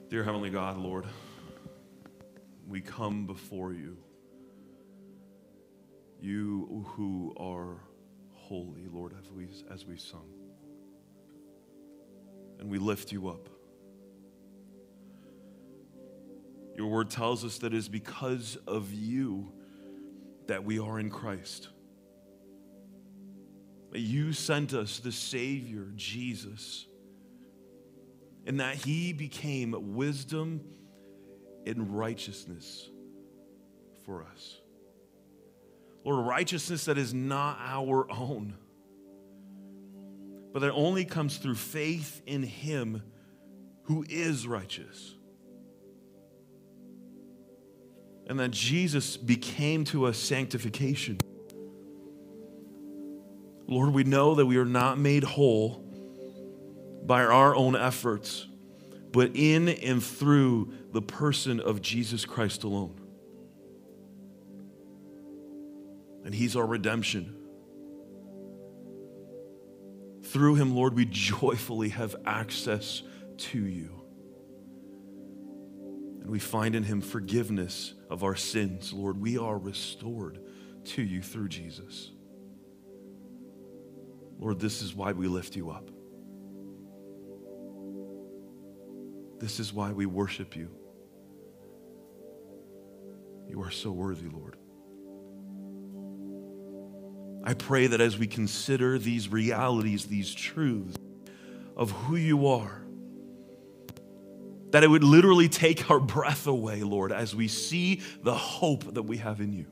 Dear Heavenly God, Lord, we come before you. You who are holy, Lord, as we sung. And we lift you up. Your word tells us that it is because of you that we are in Christ. That you sent us the Savior, Jesus, and that he became wisdom and righteousness for us. Lord, righteousness that is not our own, but that only comes through faith in him who is righteous. And that Jesus became to us sanctification. Lord, we know that we are not made whole by our own efforts, but in and through the person of Jesus Christ alone. And he's our redemption. Through him, Lord, we joyfully have access to you. And we find in him forgiveness of our sins. Lord, we are restored to you through Jesus. Lord, this is why we lift you up. This is why we worship you. You are so worthy, Lord. I pray that as we consider these realities, these truths of who you are, that it would literally take our breath away, Lord, as we see the hope that we have in you.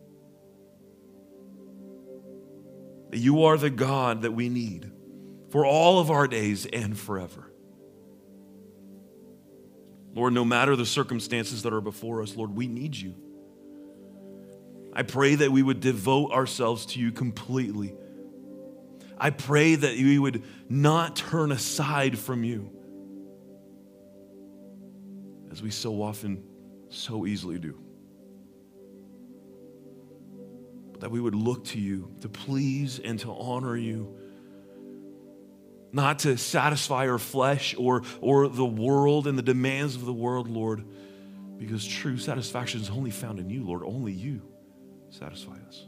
That you are the God that we need for all of our days and forever. Lord, no matter the circumstances that are before us, Lord, we need you. I pray that we would devote ourselves to you completely. I pray that we would not turn aside from you, as we so often, so easily do. But that we would look to you to please and to honor you, not to satisfy our flesh or the world and the demands of the world, Lord, because true satisfaction is only found in you, Lord. Only you satisfy us.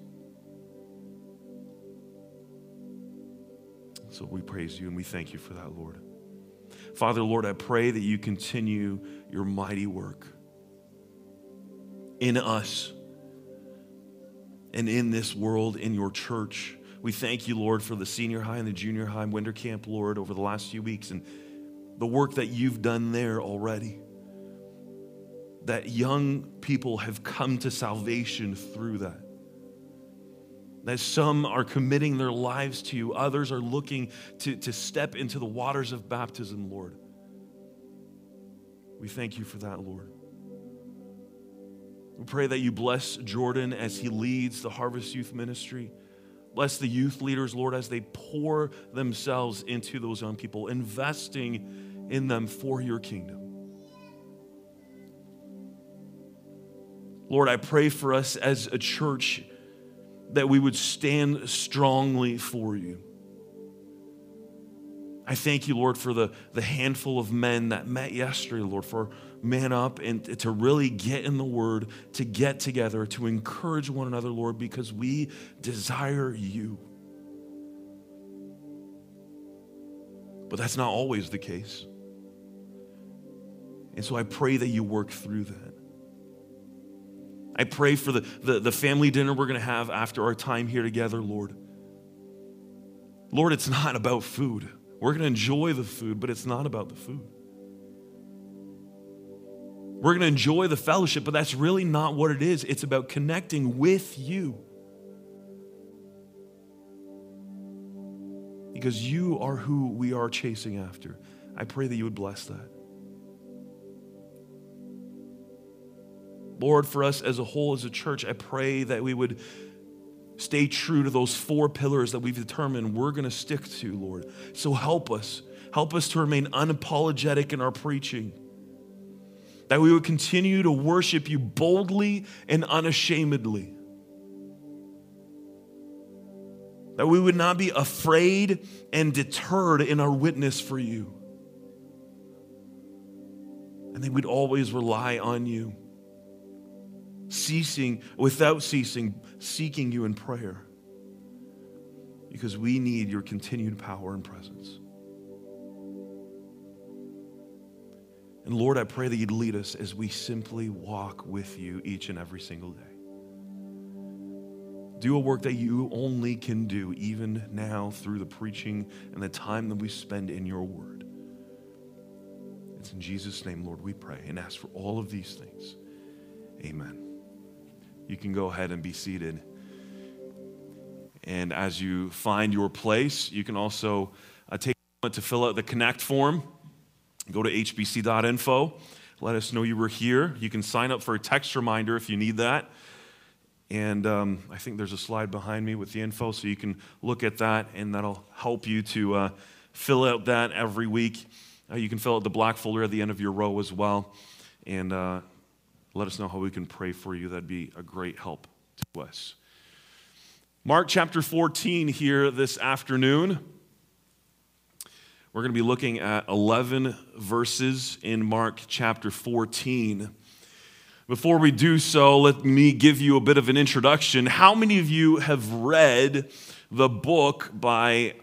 So we praise you and we thank you for that, Lord. Father, Lord, I pray that you continue your mighty work in us and in this world, in your church. We thank you, Lord, for the senior high and the junior high winter camp, Lord, over the last few weeks and the work that you've done there already. That young people have come to salvation through that. That some are committing their lives to you. Others are looking to step into the waters of baptism, Lord. We thank you for that, Lord. We pray that you bless Jordan as he leads the Harvest Youth Ministry. Bless the youth leaders, Lord, as they pour themselves into those young people, investing in them for your kingdom. Lord, I pray for us as a church that we would stand strongly for you. I thank you, Lord, for the handful of men that met yesterday, Lord, for man up and to really get in the Word, to get together, to encourage one another, Lord, because we desire you. But that's not always the case. And so I pray that you work through that. I pray for the family dinner we're going to have after our time here together, Lord. Lord, it's not about food. We're going to enjoy the food, but it's not about the food. We're going to enjoy the fellowship, but that's really not what it is. It's about connecting with you. Because you are who we are chasing after. I pray that you would bless that. Lord, for us as a whole, as a church, I pray that we would stay true to those 4 pillars that we've determined we're going to stick to, Lord. So help us. Help us to remain unapologetic in our preaching. That we would continue to worship you boldly and unashamedly. That we would not be afraid and deterred in our witness for you. and that we'd always rely on you, without ceasing, seeking you in prayer, because we need your continued power and presence. And Lord, I pray that you'd lead us as we simply walk with you each and every single day. Do a work that you only can do, even now through the preaching and the time that we spend in your word. It's in Jesus' name, Lord, we pray and ask for all of these things. Amen. You can go ahead and be seated. And as you find your place, you can also take a moment to fill out the Connect form. Go to hbc.info. Let us know you were here. You can sign up for a text reminder if you need that. And I think there's a slide behind me with the info, so you can look at that, and that'll help you to fill out that every week. You can fill out the black folder at the end of your row as well. And let us know how we can pray for you. That'd be a great help to us. Mark chapter 14 here this afternoon. We're going to be looking at 11 verses in Mark chapter 14. Before we do so, let me give you a bit of an introduction. How many of you have read the book by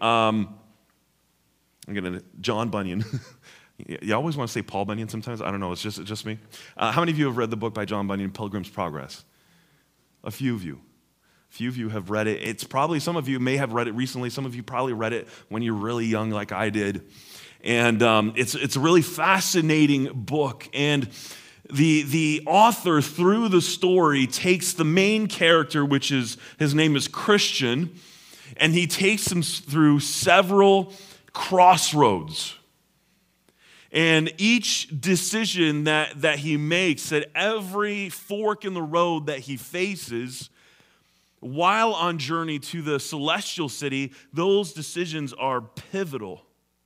John Bunyan? You always want to say Paul Bunyan sometimes. I don't know. It's just me. How many of you have read the book by John Bunyan, Pilgrim's Progress? A few of you. A few of you have read it. It's probably, some of you may have read it recently. Some of you probably read it when you're really young like I did. And it's a really fascinating book. And the author, through the story, takes the main character, which is, his name is Christian, and he takes him through several crossroads. And each decision that he makes, at every fork in the road that he faces, while on journey to the celestial city, those decisions are pivotal.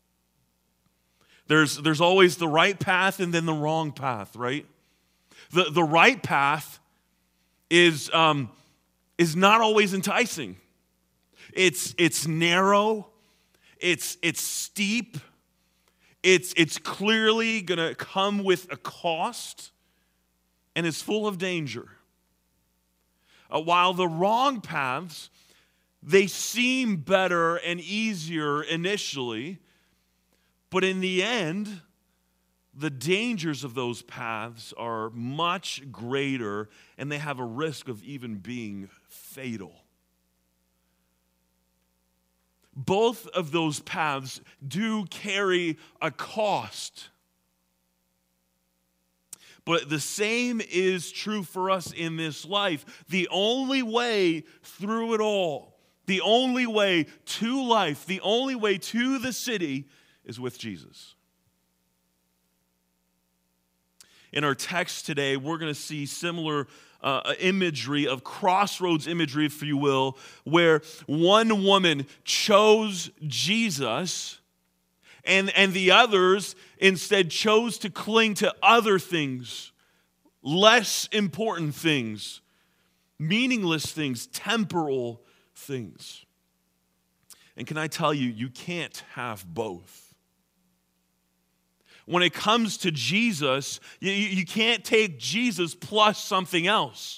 There's always the right path and then the wrong path, right? The right path is not always enticing. It's narrow, it's steep, it's clearly gonna come with a cost, and it's full of danger. While the wrong paths, they seem better and easier initially, but in the end, the dangers of those paths are much greater, and they have a risk of even being fatal. Both of those paths do carry a cost. But the same is true for us in this life. The only way through it all, the only way to life, the only way to the city is with Jesus. In our text today, we're going to see similar imagery of crossroads imagery, if you will, where one woman chose Jesus and the others instead chose to cling to other things, less important things, meaningless things, temporal things. And can I tell you, you can't have both. When it comes to Jesus, you can't take Jesus plus something else.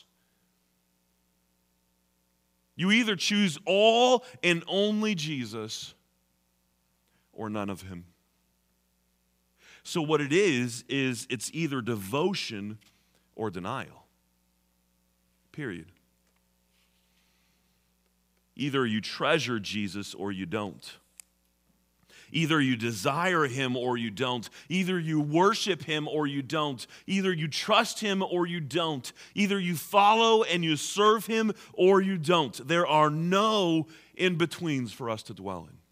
You either choose all and only Jesus or none of him. So what it is it's either devotion or denial. Period. Either you treasure Jesus or you don't. Either you desire him or you don't. Either you worship him or you don't. Either you trust him or you don't. Either you follow and you serve him or you don't. There are no in-betweens for us to dwell in.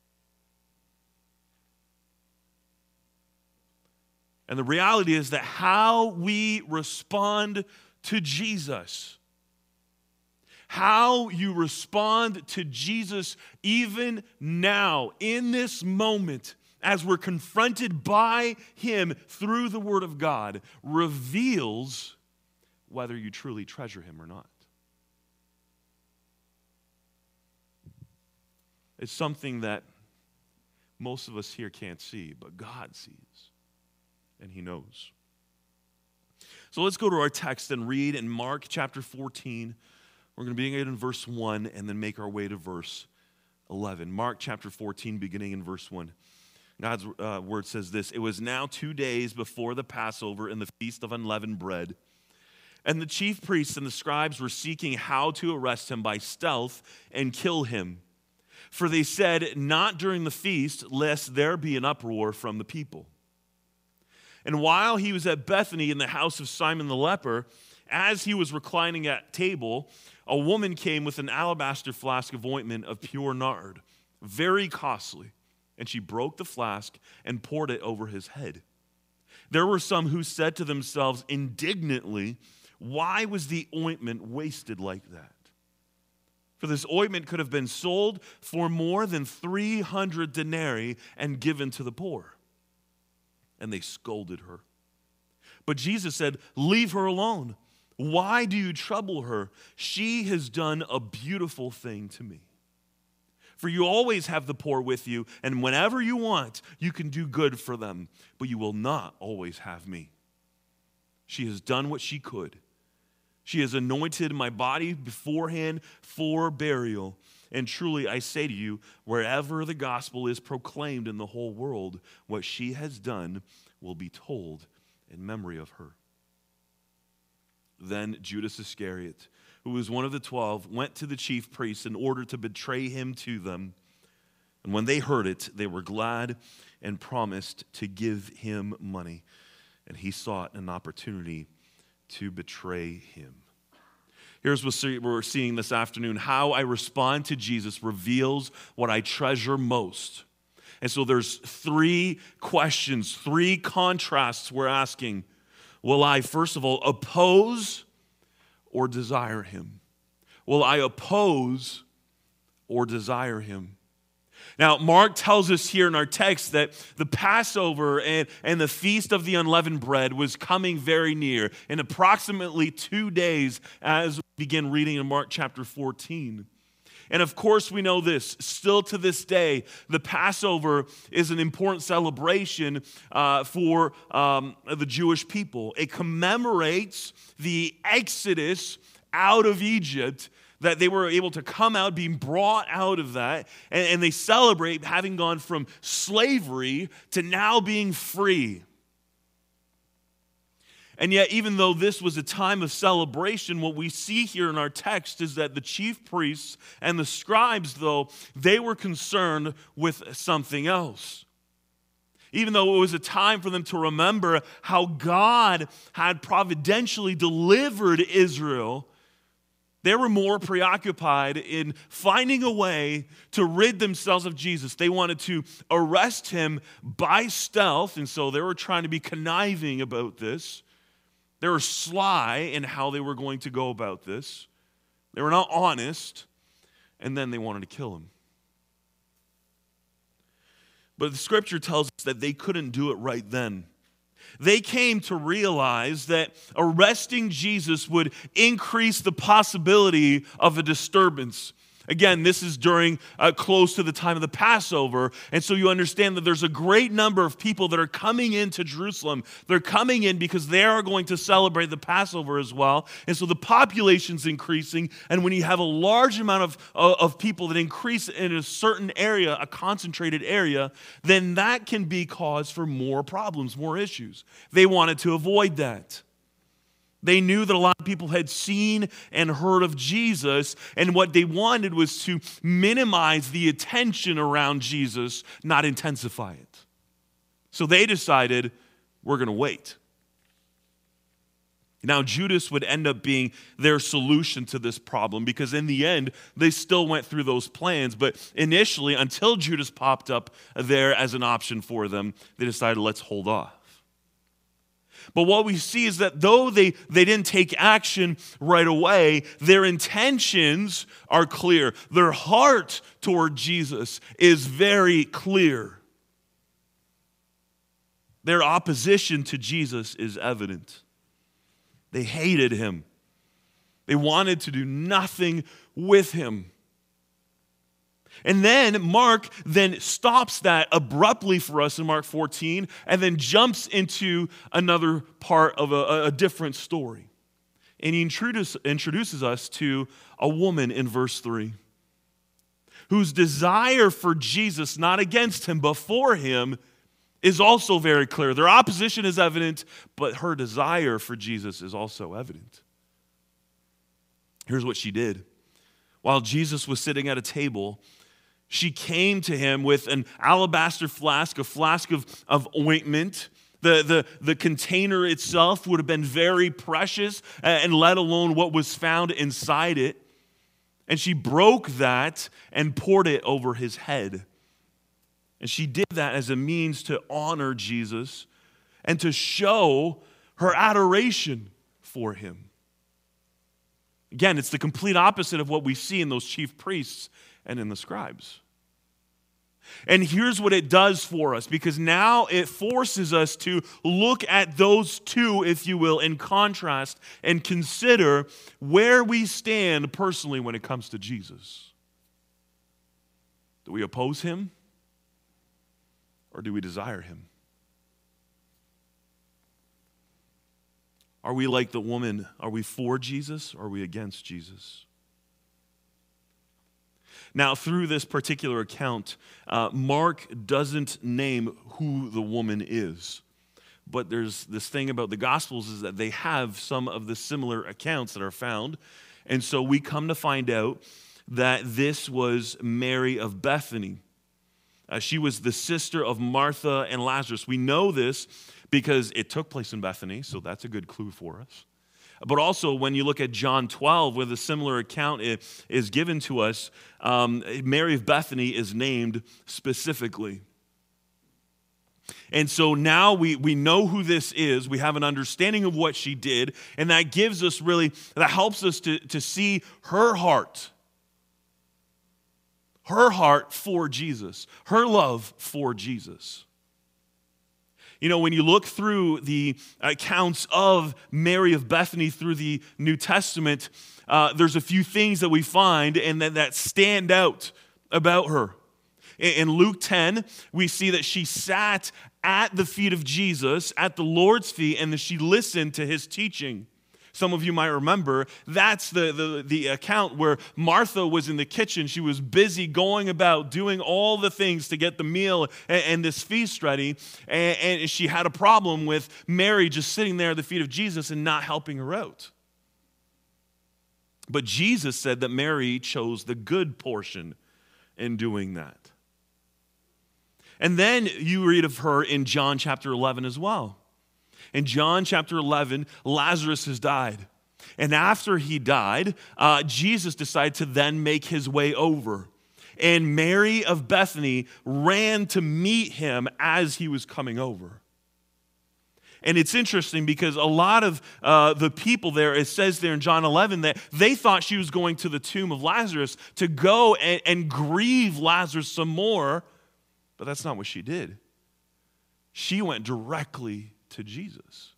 And the reality is that how we respond to Jesus, how you respond to Jesus even now, in this moment, as we're confronted by him through the Word of God, reveals whether you truly treasure him or not. It's something that most of us here can't see, but God sees, and he knows. So let's go to our text and read in Mark chapter 14. We're going to begin in verse 1 and then make our way to verse 11. Mark chapter 14, beginning in verse 1. God's word says this: "It was now 2 days before the Passover and the feast of unleavened bread. And the chief priests and the scribes were seeking how to arrest him by stealth and kill him. For they said, 'Not during the feast, lest there be an uproar from the people.' And while he was at Bethany in the house of Simon the leper, as he was reclining at table, a woman came with an alabaster flask of ointment of pure nard, very costly. And she broke the flask and poured it over his head. There were some who said to themselves indignantly, 'Why was the ointment wasted like that?' For this ointment could have been sold for more than 300 denarii and given to the poor." And they scolded her. But Jesus said, "Leave her alone. Why do you trouble her? She has done a beautiful thing to me. For you always have the poor with you, and whenever you want, you can do good for them, but you will not always have me. She has done what she could. She has anointed my body beforehand for burial. And truly I say to you, wherever the gospel is proclaimed in the whole world, what she has done will be told in memory of her." Then Judas Iscariot, who was one of the 12, went to the chief priests in order to betray him to them. And when they heard it, they were glad and promised to give him money. And he sought an opportunity to betray him. Here's what we're seeing this afternoon. How I respond to Jesus reveals what I treasure most. And so there's 3 questions, 3 contrasts we're asking. Will I, first of all, oppose or desire him? Will I oppose or desire him? Now, Mark tells us here in our text that the Passover and the Feast of the Unleavened Bread was coming very near, in approximately 2 days, as we begin reading in Mark chapter 14. And of course, we know this. Still to this day, the Passover is an important celebration for the Jewish people. It commemorates the exodus out of Egypt, that they were able to come out, being brought out of that, and they celebrate having gone from slavery to now being free. And yet, even though this was a time of celebration, what we see here in our text is that the chief priests and the scribes, though, they were concerned with something else. Even though it was a time for them to remember how God had providentially delivered Israel, they were more preoccupied in finding a way to rid themselves of Jesus. They wanted to arrest him by stealth, and so they were trying to be conniving about this. They were sly in how they were going to go about this. They were not honest, and then they wanted to kill him. But the scripture tells us that they couldn't do it right then. They came to realize that arresting Jesus would increase the possibility of a disturbance. Again, this is during close to the time of the Passover, and so you understand that there's a great number of people that are coming into Jerusalem. They're coming in because they are going to celebrate the Passover as well, and so the population's increasing, and when you have a large amount of people that increase in a certain area, a concentrated area, then that can be cause for more problems, more issues. They wanted to avoid that. They knew that a lot of people had seen and heard of Jesus, and what they wanted was to minimize the attention around Jesus, not intensify it. So they decided, we're going to wait. Now, Judas would end up being their solution to this problem, because in the end, they still went through those plans, but initially, until Judas popped up there as an option for them, they decided, let's hold off. But what we see is that though they didn't take action right away, their intentions are clear. Their heart toward Jesus is very clear. Their opposition to Jesus is evident. They hated him. They wanted to do nothing with him. And then Mark then stops that abruptly for us in Mark 14 and then jumps into another part of a different story. And he introduces us to a woman in verse 3 whose desire for Jesus, not against him, but for him, is also very clear. Their opposition is evident, but her desire for Jesus is also evident. Here's what she did. While Jesus was sitting at a table, she came to him with an alabaster flask, a flask of ointment. The container itself would have been very precious, and let alone what was found inside it. And she broke that and poured it over his head. And she did that as a means to honor Jesus and to show her adoration for him. Again, it's the complete opposite of what we see in those chief priests and in the scribes. And here's what it does for us, because now it forces us to look at those two, if you will, in contrast and consider where we stand personally when it comes to Jesus. Do we oppose him, or do we desire him? Are we like the woman? Are we for Jesus, or are we against Jesus? Now, through this particular account, Mark doesn't name who the woman is. But there's this thing about the Gospels is that they have some of the similar accounts that are found. And so we come to find out that this was Mary of Bethany. She was the sister of Martha and Lazarus. We know this because it took place in Bethany, so that's a good clue for us. But also, when you look at John 12, where the similar account is given to us, Mary of Bethany is named specifically. And so now we know who this is. We have an understanding of what she did, and that gives us that helps us to see her heart for Jesus, her love for Jesus. You know, when you look through the accounts of Mary of Bethany through the New Testament, there's a few things that we find and that stand out about her. In Luke 10, we see that she sat at the feet of Jesus, at the Lord's feet, and that she listened to his teaching. Some of you might remember, that's the account where Martha was in the kitchen. She was busy going about doing all the things to get the meal and this feast ready. And she had a problem with Mary just sitting there at the feet of Jesus and not helping her out. But Jesus said that Mary chose the good portion in doing that. And then you read of her in John chapter 11 as well. In John chapter 11, Lazarus has died. And after he died, Jesus decided to then make his way over. And Mary of Bethany ran to meet him as he was coming over. And it's interesting because a lot of the people there, it says there in John 11, that they thought she was going to the tomb of Lazarus to go and grieve Lazarus some more. But that's not what she did. She went directly to Jesus.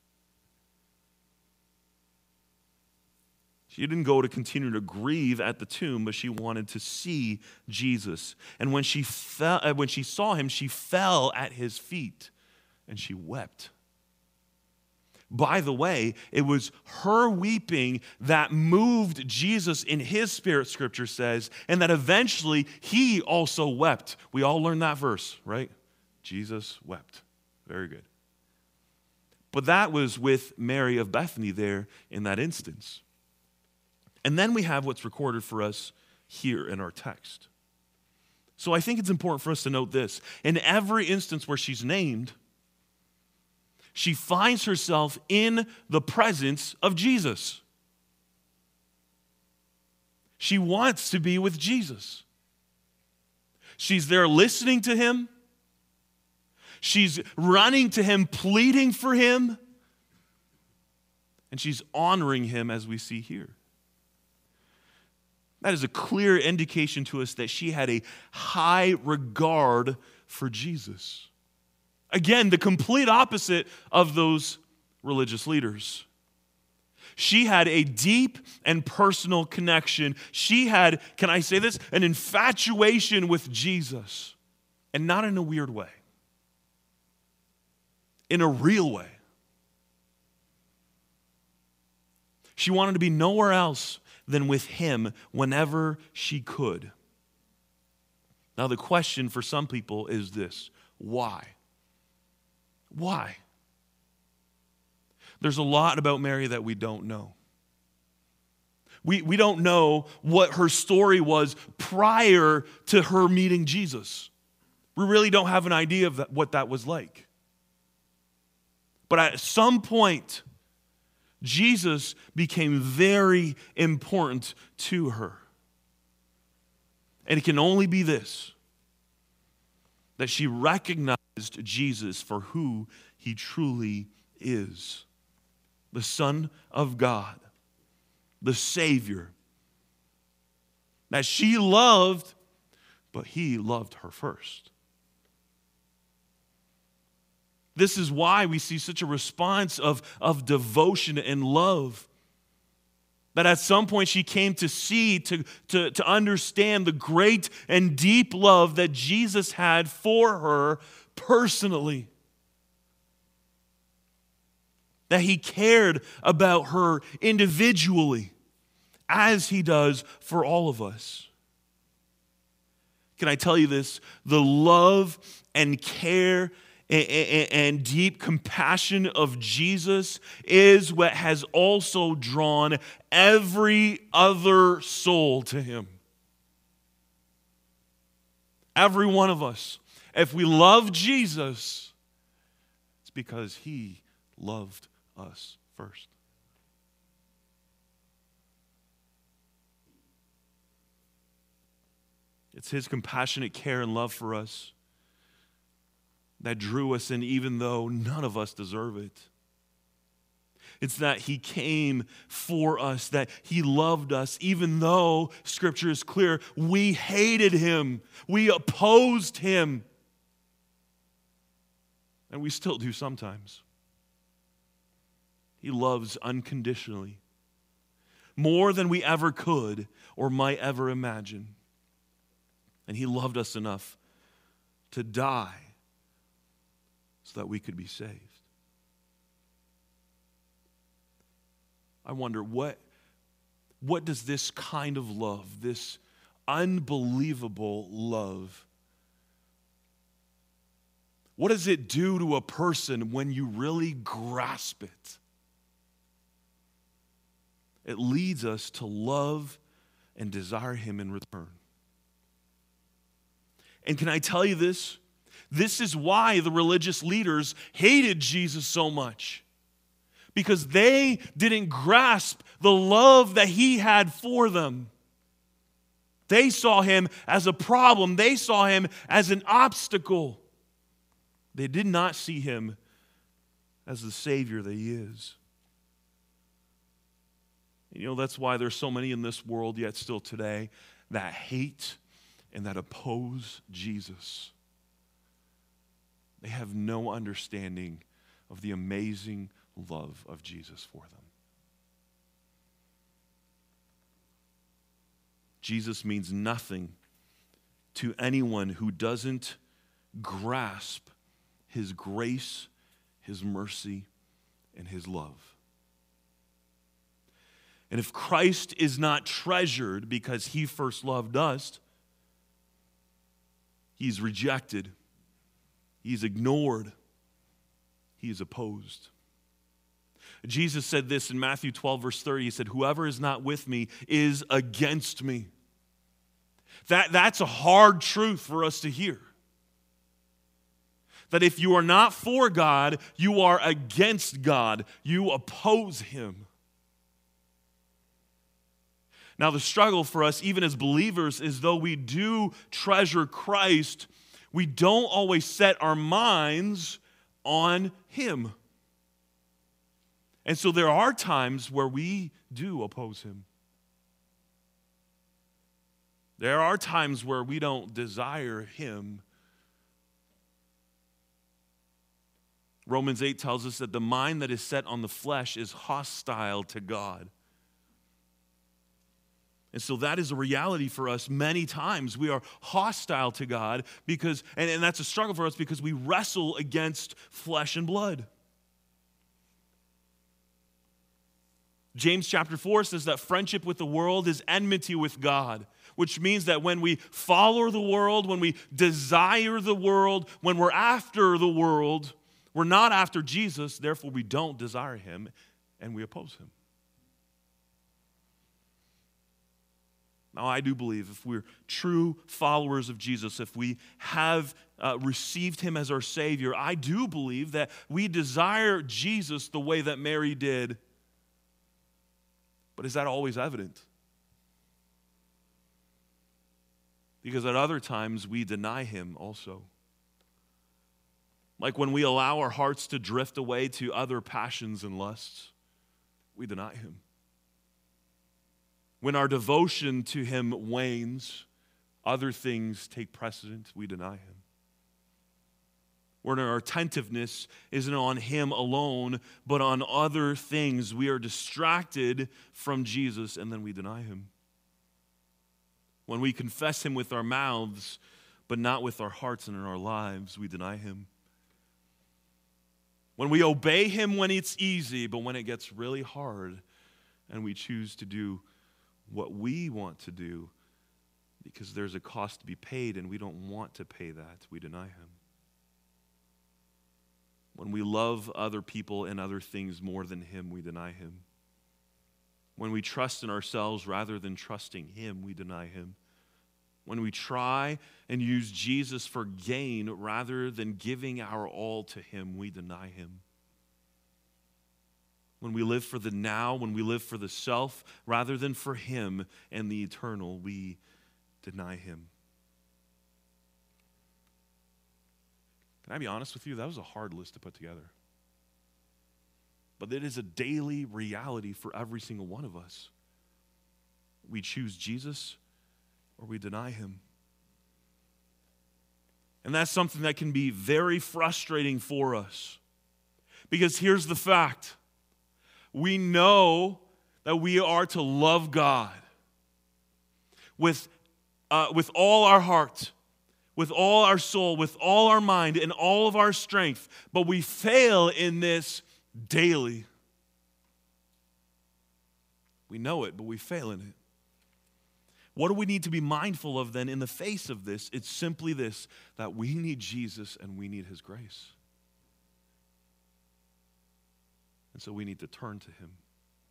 She didn't go to continue to grieve at the tomb, but she wanted to see Jesus. And when she saw him, she fell at his feet and she wept. By the way, it was her weeping that moved Jesus in his spirit, Scripture says, and that eventually he also wept. We all learned that verse, right? Jesus wept. Very good. But that was with Mary of Bethany there in that instance. And then we have what's recorded for us here in our text. So I think it's important for us to note this. In every instance where she's named, she finds herself in the presence of Jesus. She wants to be with Jesus. She's there listening to him. She's running to him, pleading for him. And she's honoring him as we see here. That is a clear indication to us that she had a high regard for Jesus. Again, the complete opposite of those religious leaders. She had a deep and personal connection. She had, can I say this, an infatuation with Jesus. And not in a weird way. In a real way. She wanted to be nowhere else than with him whenever she could. Now the question for some people is this: why? Why? There's a lot about Mary that we don't know. We don't know what her story was prior to her meeting Jesus. We really don't have an idea of what that was like. But at some point, Jesus became very important to her. And it can only be this: that she recognized Jesus for who he truly is. The Son of God, the Savior, that she loved, but he loved her first. This is why we see such a response of devotion and love. That at some point she came to see, to understand the great and deep love that Jesus had for her personally. That he cared about her individually, as he does for all of us. Can I tell you this? The love and care and deep compassion of Jesus is what has also drawn every other soul to him. Every one of us. If we love Jesus, it's because he loved us first. It's his compassionate care and love for us that drew us in, even though none of us deserve it. It's that he came for us, that he loved us, even though, Scripture is clear, we hated him, we opposed him, and we still do sometimes. He loves unconditionally, more than we ever could or might ever imagine. And he loved us enough to die so that we could be saved. I wonder, what does this kind of love, this unbelievable love, what does it do to a person when you really grasp it? It leads us to love and desire him in return. And can I tell you this? This is why the religious leaders hated Jesus so much. Because they didn't grasp the love that he had for them. They saw him as a problem. They saw him as an obstacle. They did not see him as the Savior that he is. You know, that's why there's so many in this world yet still today that hate and that oppose Jesus. They have no understanding of the amazing love of Jesus for them. Jesus means nothing to anyone who doesn't grasp his grace, his mercy, and his love. And if Christ is not treasured because he first loved us, he's rejected, he's ignored, he is opposed. Jesus said this in Matthew 12, verse 30. He said, "Whoever is not with me is against me." That's a hard truth for us to hear. That if you are not for God, you are against God. You oppose him. Now, the struggle for us, even as believers, is though we do treasure Christ, we don't always set our minds on him. And so there are times where we do oppose him. There are times where we don't desire him. Romans 8 tells us that the mind that is set on the flesh is hostile to God. And so that is a reality for us. Many times we are hostile to God because, and that's a struggle for us because we wrestle against flesh and blood. James chapter 4 says that friendship with the world is enmity with God, which means that when we follow the world, when we desire the world, when we're after the world, we're not after Jesus, therefore we don't desire him and we oppose him. Now, I do believe if we're true followers of Jesus, if we have received him as our Savior, I do believe that we desire Jesus the way that Mary did. But is that always evident? Because at other times we deny him also. Like when we allow our hearts to drift away to other passions and lusts, we deny him. When our devotion to him wanes, other things take precedent, we deny him. When our attentiveness isn't on him alone, but on other things, we are distracted from Jesus and then we deny him. When we confess him with our mouths, but not with our hearts and in our lives, we deny him. When we obey him when it's easy, but when it gets really hard and we choose to do what we want to do because there's a cost to be paid and we don't want to pay that, we deny him. When we love other people and other things more than him, we deny him. When we trust in ourselves rather than trusting him, we deny him. When we try and use Jesus for gain rather than giving our all to him, we deny him. When we live for the now, when we live for the self rather than for him and the eternal, we deny him. Can I be honest with you? That was a hard list to put together. But it is a daily reality for every single one of us. We choose Jesus or we deny him. And that's something that can be very frustrating for us. Because here's the fact. We know that we are to love God with all our heart, with all our soul, with all our mind, and all of our strength. But we fail in this daily. We know it, but we fail in it. What do we need to be mindful of then in the face of this? It's simply this, that we need Jesus and we need his grace. And so we need to turn to him.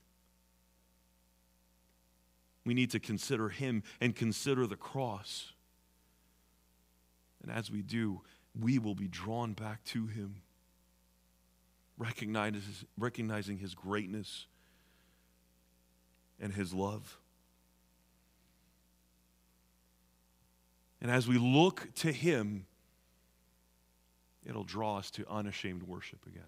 We need to consider him and consider the cross. And as we do, we will be drawn back to him, recognizing his greatness and his love. And as we look to him, it'll draw us to unashamed worship again.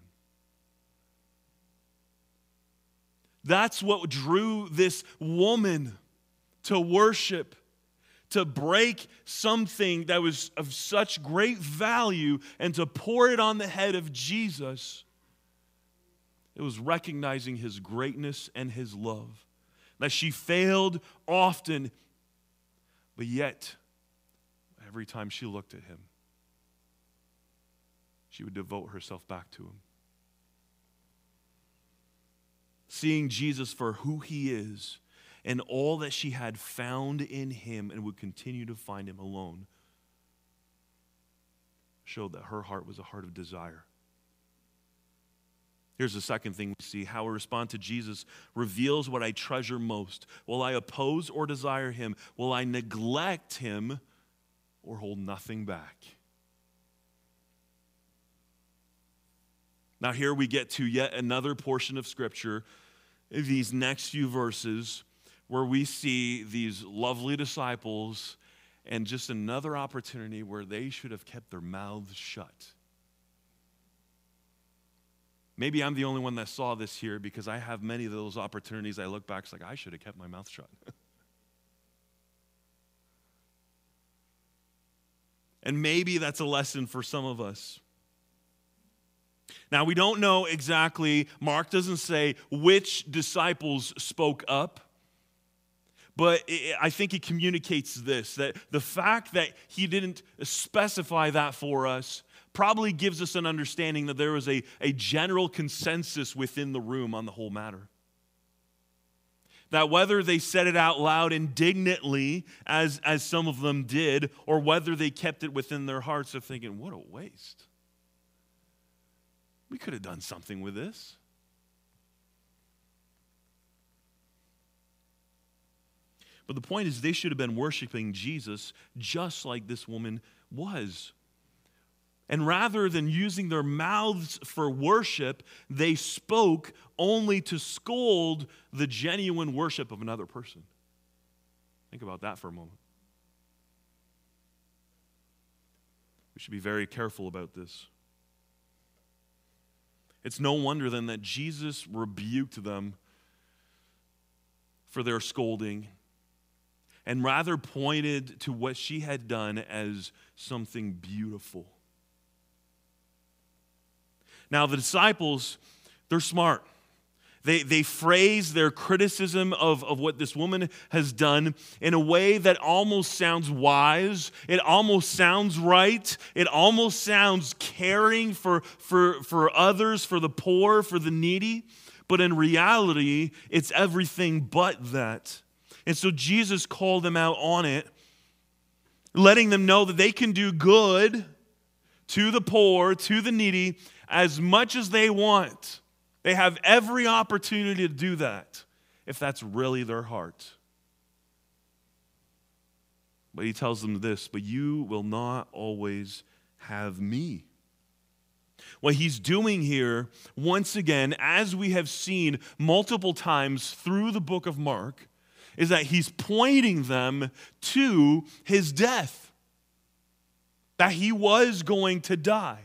That's what drew this woman to worship, to break something that was of such great value and to pour it on the head of Jesus. It was recognizing his greatness and his love. That she failed often, but yet, every time she looked at him, she would devote herself back to him. Seeing Jesus for who he is and all that she had found in him and would continue to find him alone showed that her heart was a heart of desire. Here's the second thing we see. How we respond to Jesus reveals what I treasure most. Will I oppose or desire him? Will I neglect him or hold nothing back? Now here we get to yet another portion of Scripture, these next few verses, where we see these lovely disciples and just another opportunity where they should have kept their mouths shut. Maybe I'm the only one that saw this here because I have many of those opportunities. I look back, it's like I should have kept my mouth shut. And maybe that's a lesson for some of us. Now, we don't know exactly, Mark doesn't say which disciples spoke up, but I think it communicates this, that the fact that he didn't specify that for us probably gives us an understanding that there was a general consensus within the room on the whole matter. That whether they said it out loud indignantly, as some of them did, or whether they kept it within their hearts of thinking, what a waste. We could have done something with this. But the point is, they should have been worshiping Jesus just like this woman was. And rather than using their mouths for worship, they spoke only to scold the genuine worship of another person. Think about that for a moment. We should be very careful about this. It's no wonder then that Jesus rebuked them for their scolding and rather pointed to what she had done as something beautiful. Now, the disciples, they're smart. They phrase their criticism of what this woman has done in a way that almost sounds wise. It almost sounds right. It almost sounds caring for others, for the poor, for the needy. But in reality, it's everything but that. And so Jesus called them out on it, letting them know that they can do good to the poor, to the needy, as much as they want. They have every opportunity to do that if that's really their heart. But he tells them this, but you will not always have me. What he's doing here, once again, as we have seen multiple times through the book of Mark, is that he's pointing them to his death, that he was going to die.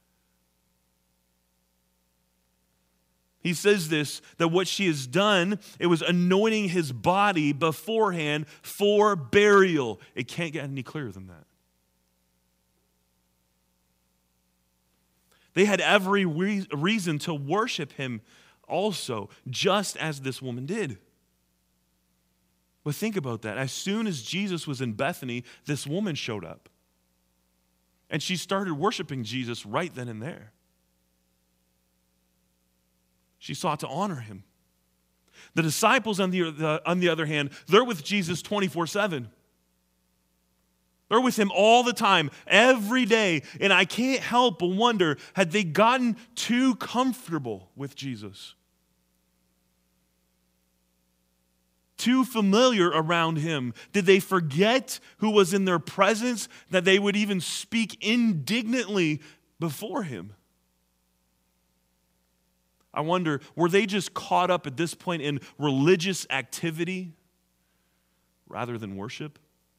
He says this, that what she has done, it was anointing his body beforehand for burial. It can't get any clearer than that. They had every reason to worship him also, just as this woman did. But think about that. As soon as Jesus was in Bethany, this woman showed up. And she started worshiping Jesus right then and there. She sought to honor him. The disciples, on the other hand, they're with Jesus 24/7. They're with him all the time, every day. And I can't help but wonder, had they gotten too comfortable with Jesus? Too familiar around him? Did they forget who was in their presence, that they would even speak indignantly before him? I wonder, were they just caught up at this point in religious activity rather than worship?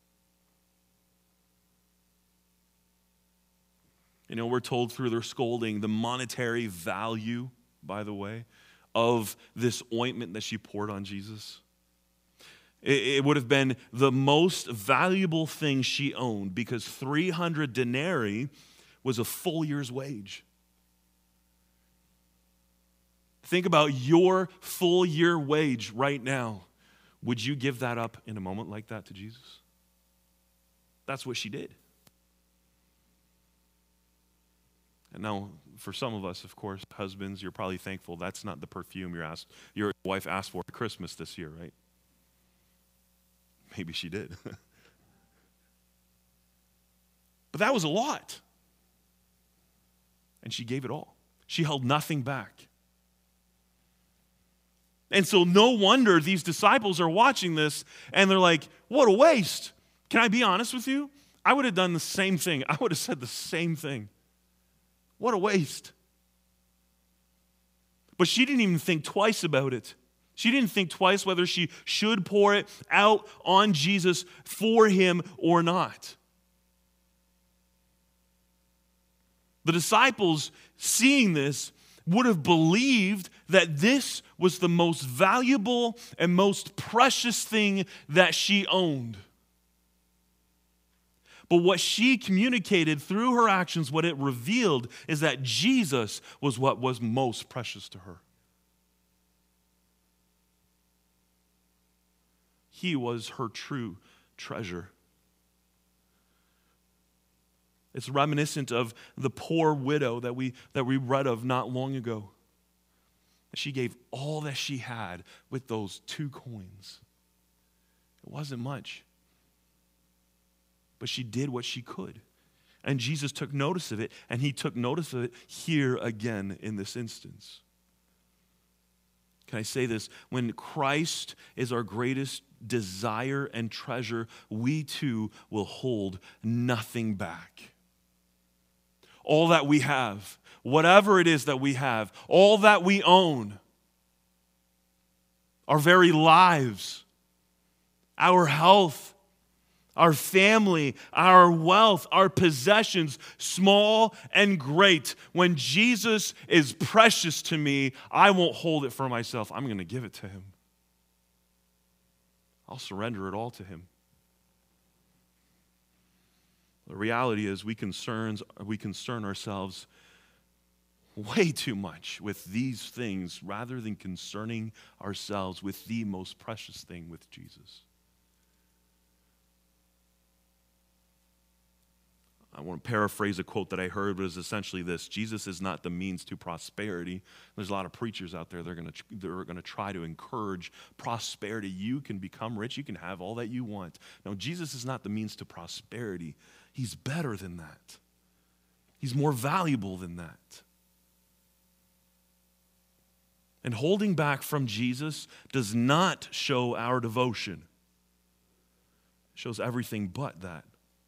You know, we're told through their scolding the monetary value, by the way, of this ointment that she poured on Jesus. It would have been the most valuable thing she owned, because 300 denarii was a full year's wage. Think about your full year wage right now. Would you give that up in a moment like that to Jesus? That's what she did. And now, for some of us, of course, husbands, you're probably thankful that's not the perfume your wife asked for at Christmas this year, right? Maybe she did. But that was a lot. And she gave it all. She held nothing back. And so no wonder these disciples are watching this and they're like, what a waste. Can I be honest with you? I would have done the same thing. I would have said the same thing. What a waste. But she didn't even think twice about it. She didn't think twice whether she should pour it out on Jesus for him or not. The disciples, seeing this, would have believed that this was the most valuable and most precious thing that she owned. But what she communicated through her actions, what it revealed, is that Jesus was what was most precious to her. He was her true treasure. It's reminiscent of the poor widow that we read of not long ago. She gave all that she had with those 2 coins. It wasn't much. But she did what she could. And Jesus took notice of it, and he took notice of it here again in this instance. Can I say this? When Christ is our greatest desire and treasure, we too will hold nothing back. All that we have, whatever it is that we have, all that we own, our very lives, our health, our family, our wealth, our possessions, small and great. When Jesus is precious to me, I won't hold it for myself. I'm going to give it to him. I'll surrender it all to him. The reality is we concern ourselves way too much with these things rather than concerning ourselves with the most precious thing, with Jesus. I want to paraphrase a quote that I heard, but it's essentially this: Jesus is not the means to prosperity. There's a lot of preachers out there that are going to try to encourage prosperity. You can become rich, you can have all that you want. No, Jesus is not the means to prosperity. He's better than that. He's more valuable than that. And holding back from Jesus does not show our devotion. It shows everything but that.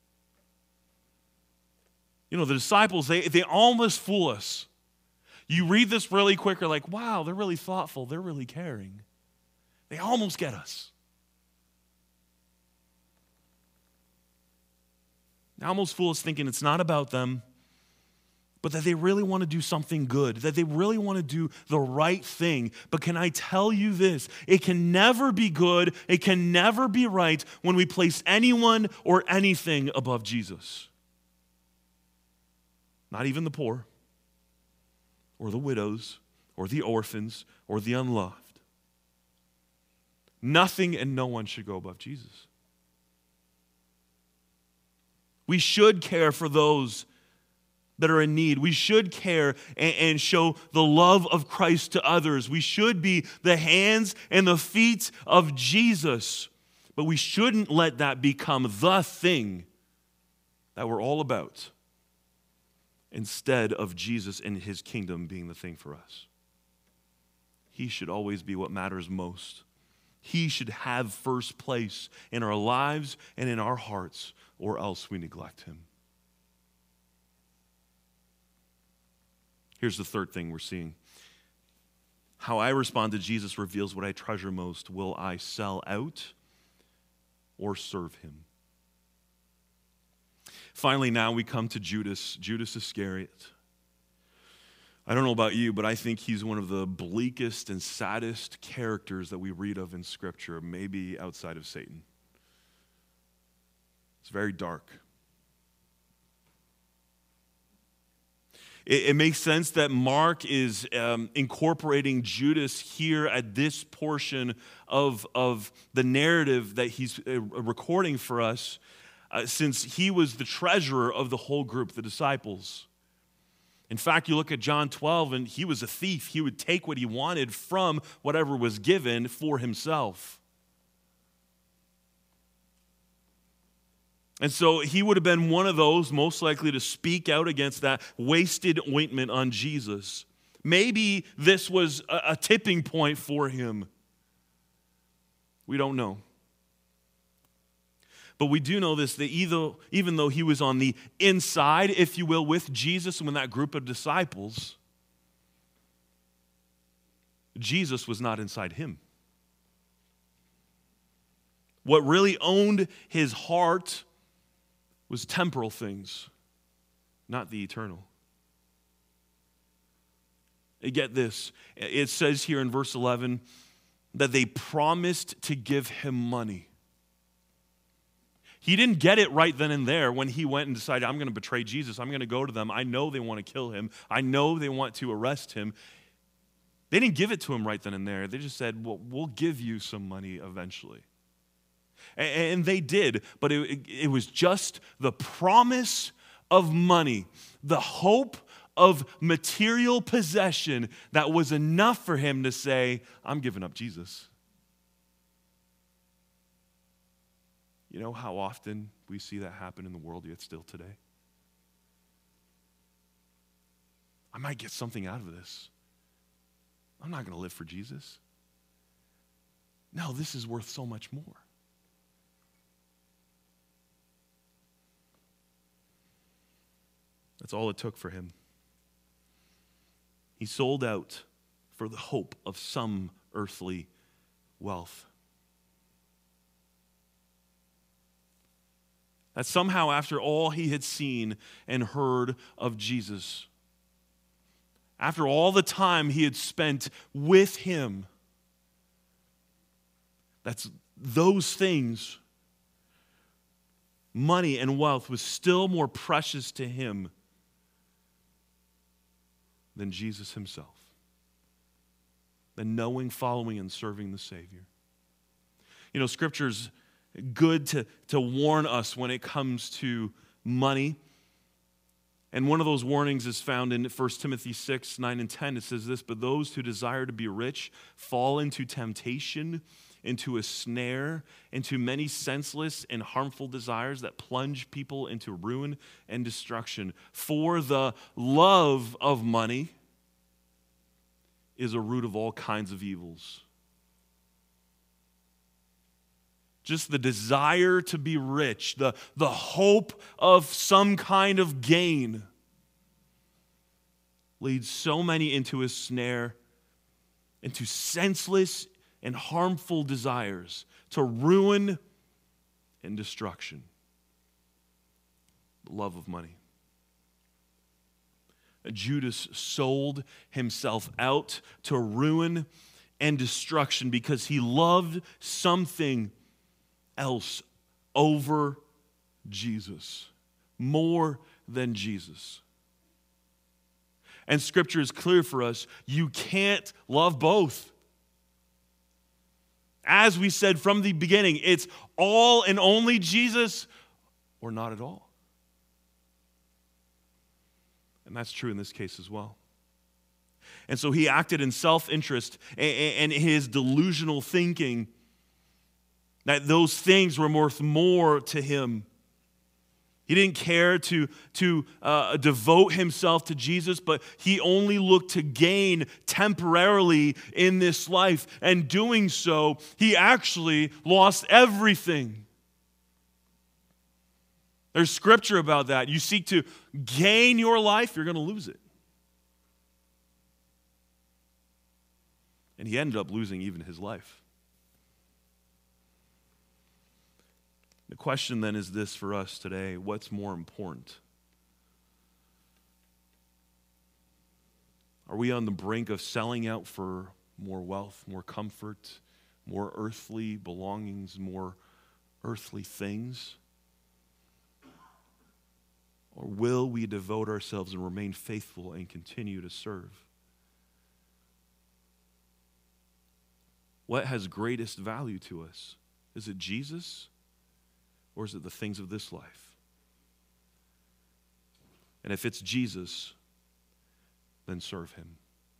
You know, the disciples, they almost fool us. You read this really quick, you're like, wow, they're really thoughtful, they're really caring. They almost get us. They almost fool us thinking it's not about them, but that they really want to do something good, that they really want to do the right thing. But can I tell you this? It can never be good, it can never be right when we place anyone or anything above Jesus. Not even the poor, or the widows, or the orphans, or the unloved. Nothing and no one should go above Jesus. We should care for those that are in need. We should care and show the love of Christ to others. We should be the hands and the feet of Jesus. But we shouldn't let that become the thing that we're all about, instead of Jesus and his kingdom being the thing for us. He should always be what matters most. He should have first place in our lives and in our hearts, or else we neglect him. Here's the third thing we're seeing. How I respond to Jesus reveals what I treasure most. Will I sell out or serve him? Finally, now we come to Judas Iscariot. I don't know about you, but I think he's one of the bleakest and saddest characters that we read of in Scripture, maybe outside of Satan. It's very dark. It makes sense that Mark is incorporating Judas here at this portion of the narrative that he's recording for us, since he was the treasurer of the whole group, the disciples. In fact, you look at John 12, and he was a thief. He would take what he wanted from whatever was given for himself. And so he would have been one of those most likely to speak out against that wasted ointment on Jesus. Maybe this was a tipping point for him. We don't know. But we do know this, that even though he was on the inside, if you will, with Jesus and with that group of disciples, Jesus was not inside him. What really owned his heart was temporal things, not the eternal. Get this. It says here in verse 11 that they promised to give him money. He didn't get it right then and there when he went and decided, I'm going to betray Jesus. I'm going to go to them. I know they want to kill him. I know they want to arrest him. They didn't give it to him right then and there. They just said, well, we'll give you some money eventually. And they did, but it was just the promise of money, the hope of material possession that was enough for him to say, I'm giving up Jesus. You know how often we see that happen in the world yet still today? I might get something out of this. I'm not going to live for Jesus. No, this is worth so much more. That's all it took for him. He sold out for the hope of some earthly wealth. That somehow, after all he had seen and heard of Jesus, after all the time he had spent with him, that's those things, money and wealth, was still more precious to him than Jesus himself, than knowing, following, and serving the Savior. You know, Scripture's good to warn us when it comes to money. And one of those warnings is found in 1 Timothy 6, 9, and 10. It says this, but those who desire to be rich fall into temptation, into a snare, into many senseless and harmful desires that plunge people into ruin and destruction. For the love of money is a root of all kinds of evils. Just the desire to be rich, the hope of some kind of gain leads so many into a snare, into senseless and harmful desires, to ruin and destruction. The love of money. Judas sold himself out to ruin and destruction because he loved something else over Jesus, more than Jesus. And Scripture is clear for us, you can't love both. As we said from the beginning, it's all and only Jesus or not at all. And that's true in this case as well. And so he acted in self-interest and his delusional thinking that those things were worth more to him. He didn't care to devote himself to Jesus, but he only looked to gain temporarily in this life. And doing so, he actually lost everything. There's scripture about that. You seek to gain your life, you're going to lose it. And he ended up losing even his life. The question then is this for us today: what's more important? Are we on the brink of selling out for more wealth, more comfort, more earthly belongings, more earthly things? Or will we devote ourselves and remain faithful and continue to serve? What has greatest value to us? Is it Jesus? Or is it the things of this life? And if it's Jesus, then serve him.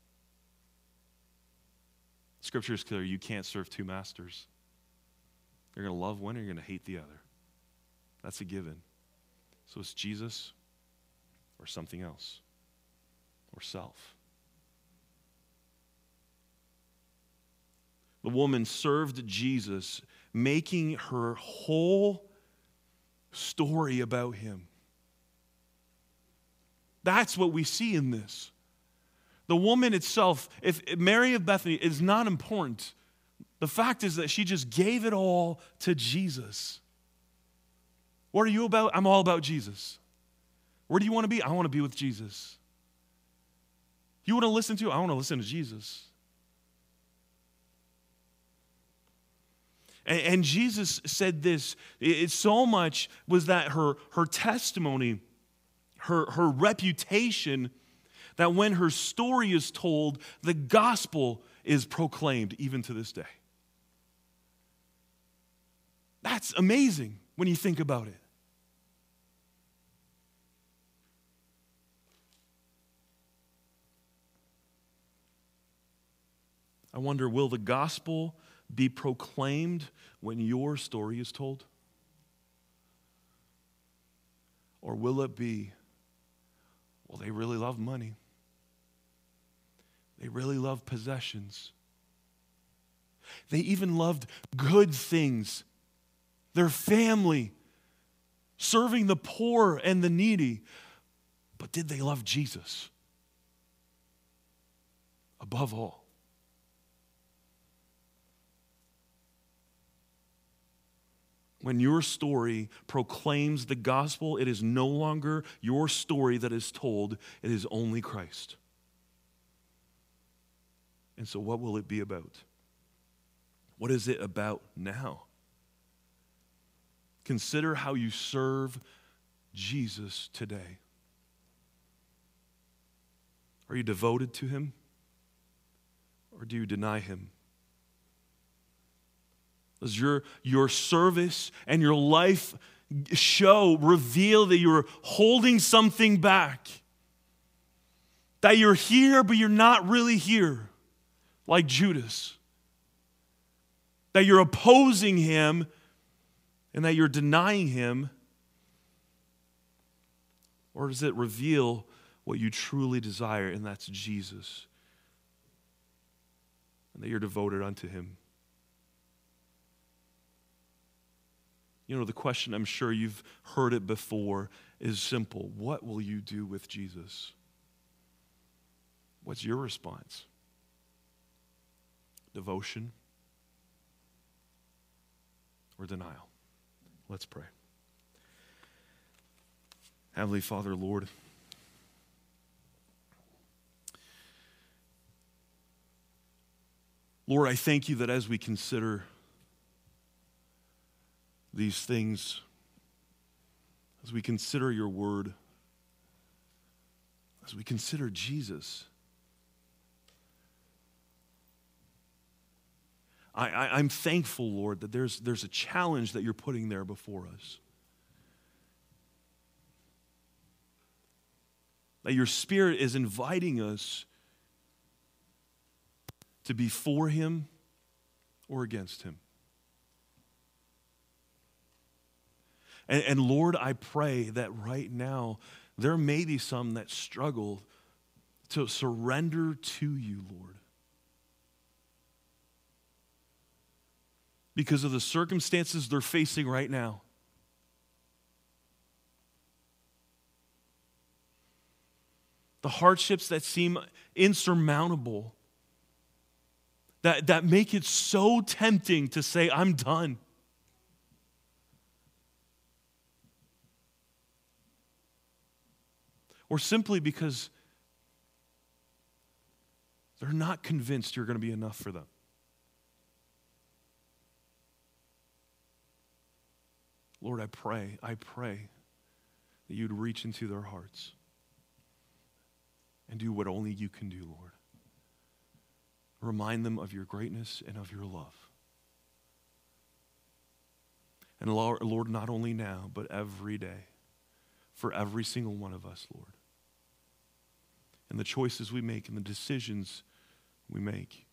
Scripture is clear. You can't serve two masters. You're going to love one or you're going to hate the other. That's a given. So it's Jesus or something else or self. The woman served Jesus, making her whole story about him. That's what we see in this. The woman itself, if Mary of Bethany is not important, the fact is that she just gave it all to Jesus. What are you about? I'm all about Jesus. Where do you want to be? I want to be with Jesus. You want to listen to? I want to listen to Jesus. And Jesus said this, it so much was that her testimony, her reputation, that when her story is told, the gospel is proclaimed even to this day. That's amazing when you think about it. I wonder, will the gospel be proclaimed when your story is told? Or will it be, well, they really love money. They really love possessions. They even loved good things. Their family, serving the poor and the needy. But did they love Jesus above all? When your story proclaims the gospel, it is no longer your story that is told. It is only Christ. And so what will it be about? What is it about now? Consider how you serve Jesus today. Are you devoted to him? Or do you deny him? Does your service and your life reveal that you're holding something back? That you're here, but you're not really here, like Judas. That you're opposing him and that you're denying him? Or does it reveal what you truly desire, and that's Jesus? And that you're devoted unto him? You know, the question, I'm sure you've heard it before, is simple. What will you do with Jesus? What's your response? Devotion or denial? Let's pray. Heavenly Father, Lord, I thank you that as we consider these things, as we consider your word, as we consider Jesus, I'm thankful, Lord, that there's a challenge that you're putting there before us. That your Spirit is inviting us to be for him or against him. And Lord, I pray that right now there may be some that struggle to surrender to you, Lord. Because of the circumstances they're facing right now. The hardships that seem insurmountable. That make it so tempting to say, I'm done. Or simply because they're not convinced you're going to be enough for them. Lord, I pray that you'd reach into their hearts and do what only you can do, Lord. Remind them of your greatness and of your love. And Lord, not only now, but every day, for every single one of us, Lord. And the choices we make and the decisions we make,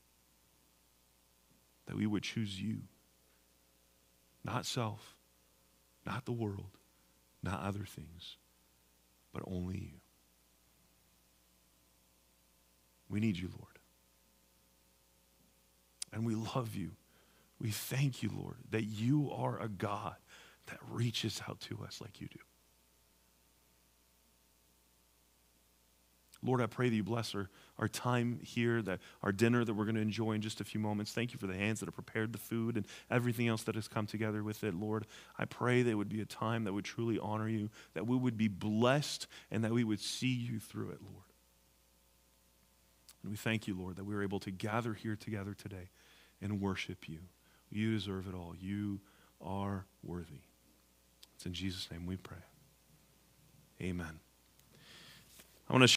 that we would choose you, not self, not the world, not other things, but only you. We need you, Lord. And we love you. We thank you, Lord, that you are a God that reaches out to us like you do. Lord, I pray that you bless our time here, that our dinner that we're going to enjoy in just a few moments. Thank you for the hands that have prepared the food and everything else that has come together with it, Lord. I pray that it would be a time that would truly honor you, that we would be blessed, and that we would see you through it, Lord. And we thank you, Lord, that we were able to gather here together today and worship you. You deserve it all. You are worthy. It's in Jesus' name we pray. Amen. I want to